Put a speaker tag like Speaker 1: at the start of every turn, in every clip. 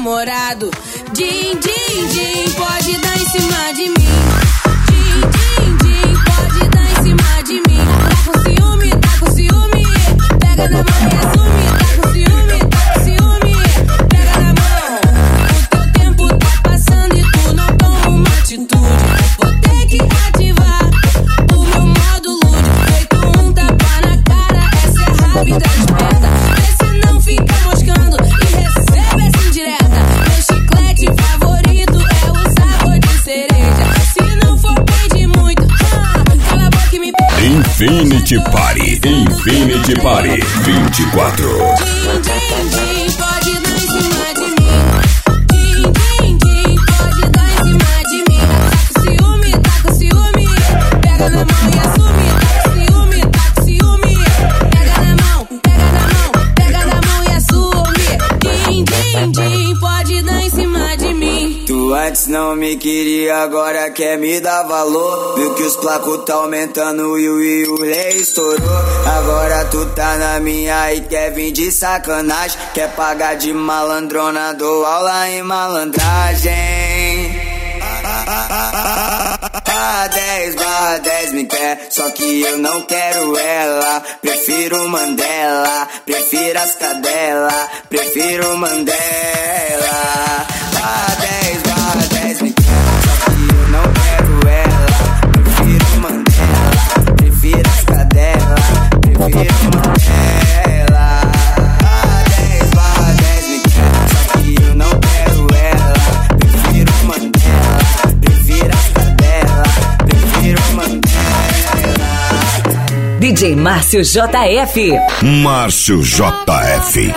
Speaker 1: namorado. Din, din, din, pode dar em cima de mim. Din, din, din, pode dar em cima de mim. Tá com ciúme, pega na mão e assume. Tá com ciúme, pega na mão. O teu tempo tá passando e tu não toma uma atitude. Vou ter que ativar o meu modo lúdico. Feito um tapa na cara, essa é a rápida esperta. Vê se não fica moscando e recebe essa indireta. Meu chiclete favorito é o sabor de cereja. Se não for pedir muito, cala a boca e me pega.
Speaker 2: Infinity Party 24.
Speaker 1: Din, din, din, pode dar em cima de mim. Din, din, din, pode dar em cima de mim. Tá com ciúme, pega na mão e assume. Tá com ciúme, pega na mão e assume. Din, din, din, pode dar em cima de mim.
Speaker 3: Tu antes não me queria, agora quer me dar valor. Viu que os placos tá aumentando e o rei estourou. Agora tu tá na minha e quer vir de sacanagem. Quer pagar de malandrona, dou aula em malandragem. 10/10 me quer, só que eu não quero ela. Prefiro Mandela, prefiro as cadela, prefiro Mandela. 10/10 me quer, só que eu não quero ela. Prefiro Mandela, prefiro as cadela, prefiro Mandela. 10/10 me quer, só que eu não quero ela. Prefiro Mandela, prefiro as cadela, prefiro Mandela.
Speaker 4: DJ Márcio JF.
Speaker 2: Márcio JF.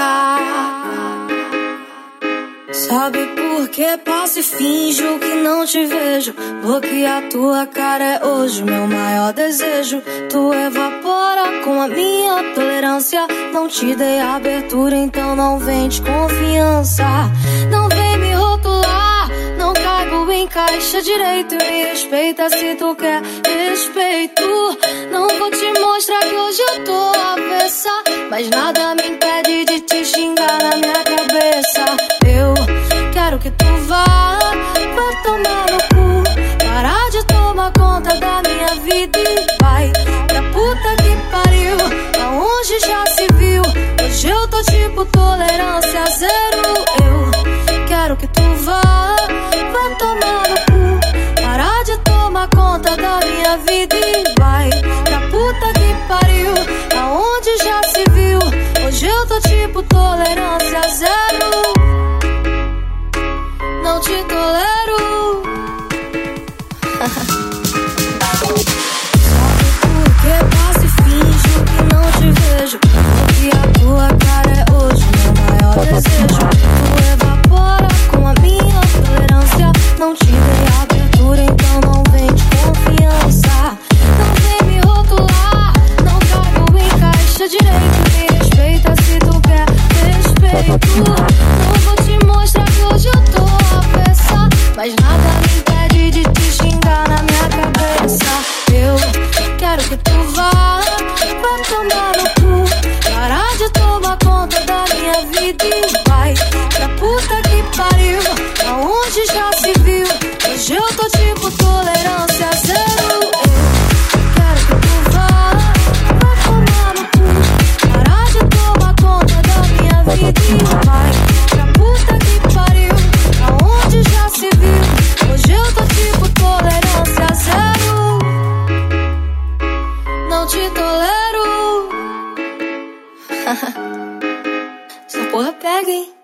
Speaker 5: Sabe por que passo e finjo que não te vejo? Porque a tua cara é hoje meu maior desejo. Tu evapora com a minha tolerância. Não te dei abertura, então não vem de confiança. Não vem me rotular, não caibo em caixa direito. Me respeita se tu quer respeito. Não vou te mostrar que hoje eu tô avessa, mas nada me impede de te xingar na minha cabeça. Eu quero que tu vá tomar no cu. Parar de tomar conta da minha vida e vai pra puta que pariu. Aonde já se viu? Hoje eu tô tipo tolerância zero. Eu quero que tu vá tomar no cu. Parar de tomar conta da minha vida e vai pra puta que pariu. Aonde já se viu? Hoje eu tô tipo tolerância zero. Não te tolero. Sabe por que passo e finjo que não te vejo? Porque a tua cara é hoje meu maior desejo. Tu evapora com a minha tolerância. Não te dei abertura, então não vem de confiança. Não vem me rotular, não caibo em caixa direito. Me respeita se tu quer respeito. Não vou te mostrar que hoje eu tô avessa, mas nada me impede de te xingar na minha cabeça. Eu quero que tu vá tomar no cu. Parar de tomar conta da minha vida e vai pra puta que pariu. Aonde já se viu? Hoje eu tô tipo tolerância zero. Eu quero que tu vá tomar no cu. Parar de tomar conta da minha vida e vai pra puta que pariu. Aonde já se viu? Hoje eu tô tipo tolerância zero. Não te tolero. Essa porra pega, hein?